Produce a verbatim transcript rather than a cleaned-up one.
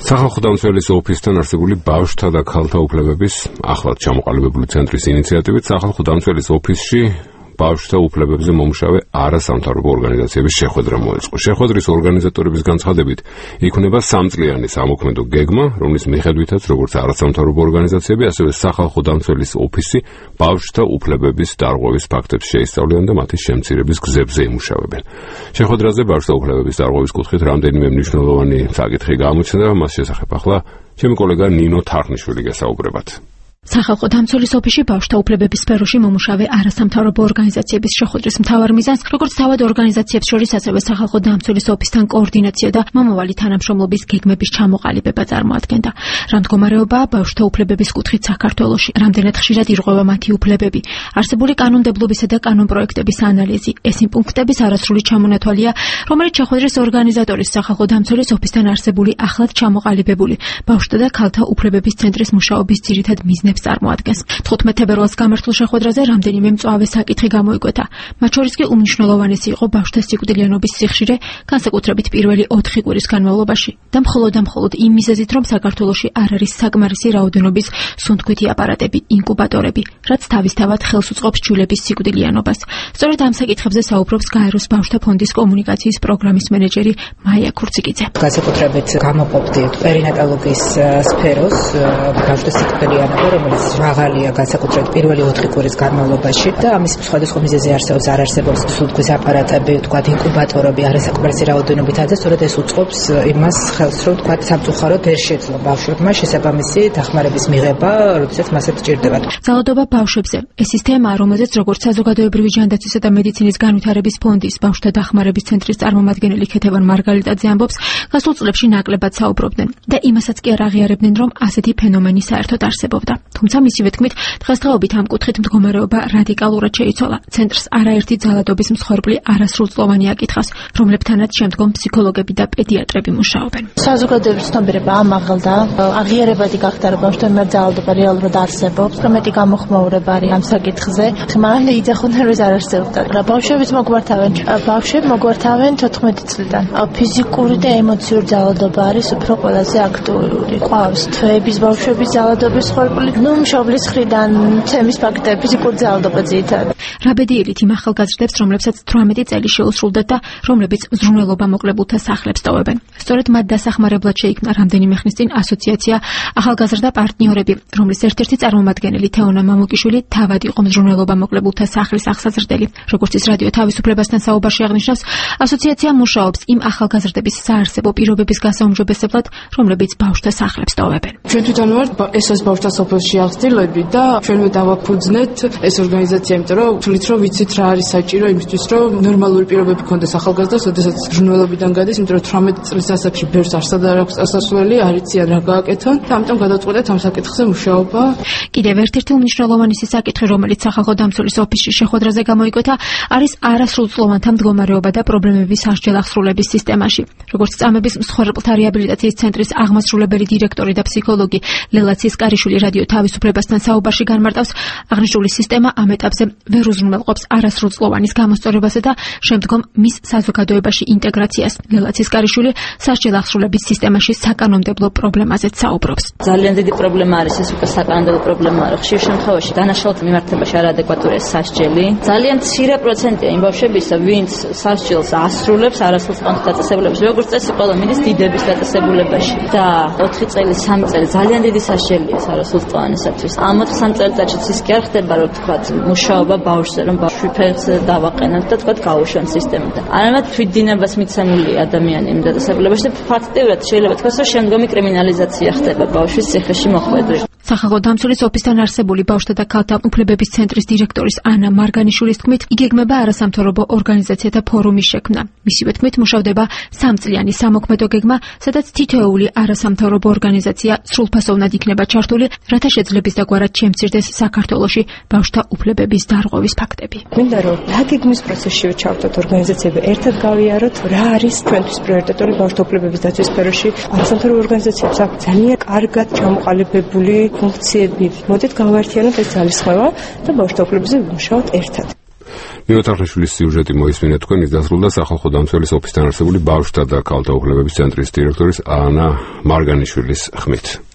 სახალხო დამცველის ოფისთან არსებული ბავშვთა და ქალთა უფლებების ახლად ჩამოყალიბებული ცენტრის ინიციატივით სახალხო დამცველის ოფისში ბავშვთა უფლებებზე მომუშავე არასამთავრობო ორგანიზაციების შეხვედრა მოეწყო. შეხვედრის ორგანიზატორების განცხადებით, იქნება სამწლიანი სამოქმედო გეგმა, რომლის მიხედვითაც როგორც არასამთავრობო ორგანიზაციები, ასევე სახალხო დამცველის ოფისი ბავშვთა უფლებების დარღვევის ფაქტებს შეისწავლიან და მათი შემცირების გზებზე იმუშავებენ. შეხვედრაზე ბავშვთა უფლებების დარღვევის კუთხით რამდენიმე მნიშვნელოვანი საკითხი გამოჩნდა, მას შესახებ ახლა ჩემი კოლეგა ნინო თარხნიშვილი გესაუბრებათ. სახალხო დამცველის ოფისში ბავშვთა უფლებების სფეროში მომუშავე არასამთავრობო ორგანიზაციების შეხვედრის მთავარ მიზანს, როგორც თავად ორგანიზაციებს შორის, ასევე სახალხო დამცველის ოფისთან координация და მომავალი თანამშრომლობის გეგმების ჩამოყალიბება წარმოადგენდა. რა მდგომარეობაა ბავშვთა უფლებების კუთხით საქართველოში, რამდენად ხშირად ირღვევა მათი უფლებები, არსებული კანონმდებლობისა და კანონპროექტების ანალიზი, ეს იმ პუნქტების არასრული ჩამონათვალია, რომელიც შეხვედრის ორგანიზატორის სახალხო დამცველის ოფისთან არსებული ახლად ჩამოყალიბებული ბავშვთა და ქალთა უფლებების ცენტრის მუშაობის ძირითად მიზნებს წარმოადგენს. თხუთმეტ თებერვალს გამართულ შეხვედრაზე რამდენიმე მწვავე საკითხი გამოიკვეთა. მათ შორის კი უმნიშვნელოვანესი იყო ბავშვთა სიკვდილიანობის სიხშირე, განსაკუთრებით პირველი ოთხი კვირის განმავლობაში და მხოლოდ და მხოლოდ იმ მიზეზით, რომ საქართველოში არ არის საკმარისი რაოდენობის სუნთქვითი აპარატები, ინკუბატორები, რაც თავისთავად ხელს უწყობს ჩვილების სიკვდილიანობას. სწორედ ამ საკითხებზე საუბრობს გაეროს ბავშვთა ფონდის კომუნიკაციის პროგრამის მენეჯერი მაია ქურციკიძე. განსაკუთრებით გამოპოვდით პერინატალოგიის სფეროს ბავშვთა სიკვდილიანობა, რომელიც მაღალია განსაკუთრებით პირველი ოთხი კვირის განმავლობაში და ამის სხვადასხვა მიზეზი არსებობს, არ არსებობს სუნთქვის აპარატები, თქვათ ინკუბატორები, არასაკმარისი რაოდენობითა და სწორედ ეს უწყობს იმას ხელს, რომ თქვათ სამწუხაროდ ვერ შეძლო ბავშვებმა შესაბამისი დახმარების მიღება, როდესაც მასეთ ჭირდებათ. ძალადობა ბავშვებზე. ეს ის თემაა, რომელზეც როგორც საზოგადოებრივი ჯანდაცვისა და მედიცინის განვითარების ფონდის ბავშვთა დახმარების ცენტრის წარმომადგენელი ქეთევან მარგალიტაძე ამბობს, გასულ წლებში ნაკლებად საუბრობდნენ და იმასაც კი არ აღიარებდნენ, რომ ასეთი ფენომენი საერთოდ არსებობდა. თუმცა მისივე თქმით, დღესდღეობით ამ კუთხით მდგომარეობა რადიკალურად შეიცვალა. ცენტრს არაერთი ძალადობის მსხვერპლი არასრულწლოვანი აკითხავს, რომლებთანაც შემდგომ ფსიქოლოგები და პედიატრები მუშაობენ. საზოგადოების ცნობიერება ამაღლდა, აღიარებადი გახდა, რომ ბავშვთა მიერ ძალადობა რეალურად არსებობს, რომ მეტი გამოხმაურება არის ამ საკითხზე. მალე იძახოდნენ, რომ ეს არ არსებობდა. ბავშვებს მოგვართავენ, ბავშვები მოგვართავენ თოთხმეტი წლიდან. ფიზიკური და ემოციური ძალადობა არის უფრო ყველაზე აქტუალური. ყავს თვეების ბავშვების ძალადობის მსხვერპლი, ნუ მშობლის მხრიდან თემის ფაქტები, ფიზიკური ძალადობა ძირითადად. რაბედიელით იმ ახალგაზრდებს, რომლებსაც თვრამეტი წელი შეუსრულდათ და რომლებიც მზრუნველობა მოკლებულთა სახლებს ტოვებენ. სწორედ მათ დასახმარებლად შეიქმნა რამდენიმე ხნის წინ ასოციაცია ახალგაზრდა პარტნიორები, რომლის ერთ-ერთი წარმომადგენელი თეონა მამუკიშვილი თავად იყო მზრუნველობა მოკლებულთა სახლის აღსაზრდელი. როგორც ის რადიო თავისუფლებასთან საუბარში აღნიშნავს, ასოციაცია მუშაობს იმ ახალგაზრდების საარსებო პირობების გასაუმჯობესებლად, რომლებიც ბავშვთა სახლებს ტოვებენ. ჩვენ თვითონ ვართ ესოს ბავშვთა სოფელში აღზრდილები და ჩვენმე დავაფუძნეთ ეს ორგანიზაცია, იმიტომ რომ თulit რომ ვიცით რა არის საჭირო იმისთვის, რომ ნორმალური პირობები ქონდეს ახალგაზრდას, როდესაც მზრუნველობიდან გადის, იმიტომ რომ თვრამეტი წლის ასაკში ბევრს არსად არ აქვს ასასვლელი, არ იციან რა გააკეთონ და ამიტომ გადაწყვეტეთ ამ საკითხზე მუშაობა. კიდევ ერთ-ერთი უმნიშვნელოვანესი საკითხი, რომელიც სახალხო დამცველის ოფისში შეხვედრაზე გამოიკვეთა, არის არასრულწლოვანთა მდგომარეობა და პრობლემების სასჯელ აღსრულების სისტემაში. როგორც წამების მსხვერპლთა რეაბილიტაციის ცენტრის აღმასრულებელი დირექტორი და ფსიქოლოგი ლელა ცისკარიშვილი რადიო თავისუფლებასთან საუბარში განმარტავს, აღნიშნული სისტემა ამ ეტაპზე ვერ უზრუნველყოფს არასრულწლოვანის გამოსწორებასა და შემდგომ მის საზოგადოებაში ინტეგრაციას. ლელა ცისკარიშვილი სასჯელ აღსრულების სისტემაში საკანონმდებლო პრობლემაზეც საუბრობს. ძალიან დიდი პრობლემა არის ეს უკვე საკანონმდებლო პრობლემაა, რომ ხშირ შემთხვევაში დანაშაულთა მიმართებაში არაადეკვატურია სასჯელი. ძალიან მცირე პროცენტია იმ ბავშვებისა, ვინც სასჯელს ასრულებს არასრულწლოვან დაწესებულებაში, როგორც წესი ყველა მიდის დიდების დაწესებულებაში და ოთხი წელი, სამი წელი ძალიან დიდი სასჯელია არასრულწლოვანისათვის. ამ ოთხ სამ წელიწადში ის კი არ ხდება, რომ თქვა მუშაობა ბავშვზე, რომ ბავშვი ფეხს დავაყენოთ და თქვა გავუშვან სისტემიდან. არამედ თვითდინებას მიცემული ადამიანი იმ დაწესებულებაში და ფაქტიურად შეიძლება თქვას, რომ შემდგომი კრიმინალიზაცია ხდება ბავშვის ციხეში მოხვედრით. სახალხო დამცველის ოფისთან არსებული ბავშვთა და ქალთა უფლებების ცენტრის დირექტორის ანა მარგანიშვილის თქმით, იგეგმება არასამთავრობო ორგანიზაციათა ფორუმის შექმნა. მისივე თქმით, მუშავდება სამწლიანი სამოქმედო გეგმა, სადაც თითოეული არასამთავრობო ორგანიზაცია სრულფასოვნად იქნება ჩართული, რათა შეძლებისდაგვარად შემცირდეს საქართველოში ბავშვთა უფლებების დარღვევის ფაქტები. მინდა რომ რა გეგმის პროცესში ჩავთოთ ორგანიზაციები, ერთად გავიაროთ, რა არის ჩვენთვის პრიორიტეტული ბავშვთა უფლებების დაცვის სფეროში. არასამთავრობო ორგანიზაციებს აქვს ძალიან კარგად ჩამოყალიბებული ფუნქციები. მოდით გავაერთიანოთ ეს ძალისხმევა და ბავშვთა უფლებებზე ვიმუშაოთ ერთად. მივათარხიშვილის სიუჟეტი მოისმინეთ თქვენ, ის დასრულდა სახალხო დამცველის ოფისთან არსებული ბავშვთა და ქალთა უფლებების ცენტრის დირექტორის ანა მარგანიშვილის ხმით.